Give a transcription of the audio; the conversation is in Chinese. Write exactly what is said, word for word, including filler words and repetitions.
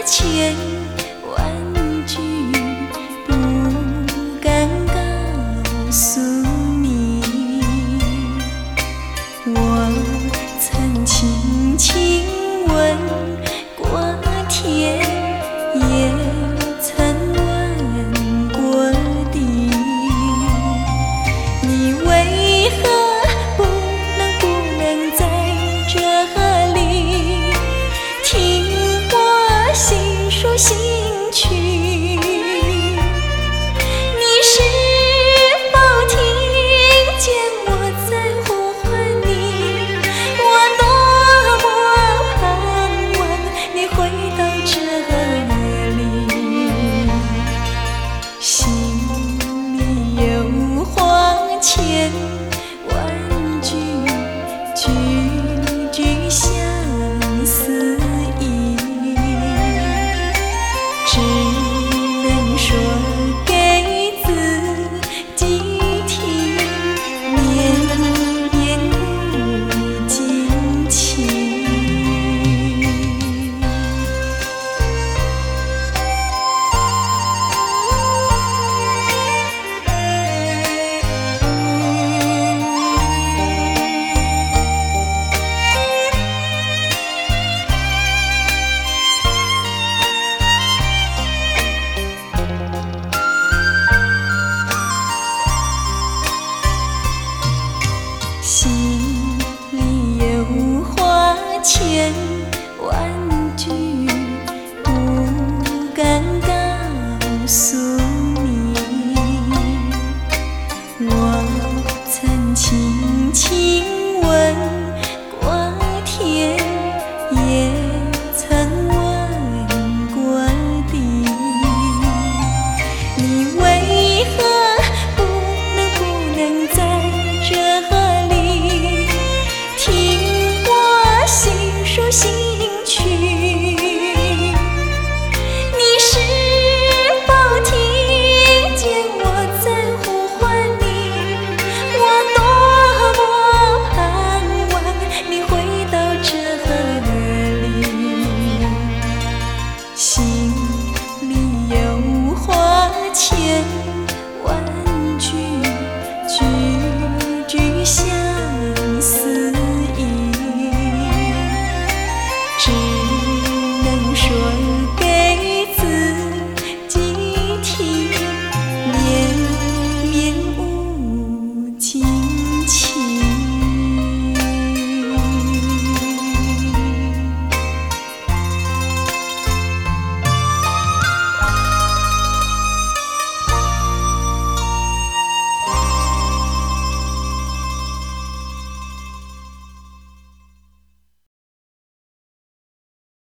千万句不敢告诉你，我曾轻轻吻过天，也曾吻过地。你为何不能不能在这里听我细数心曲？你是否听见我在呼唤你？我多么盼望你回到这里，心里有话千万句，句句相思意，只能说给自己听，绵绵无尽情。心里有话千万句，不敢告诉你。我曾轻轻吻过天，也曾吻过地。你为何不能不能在这里听我细数心曲？你是否听见我在呼唤你？我多么盼望你回到这里，心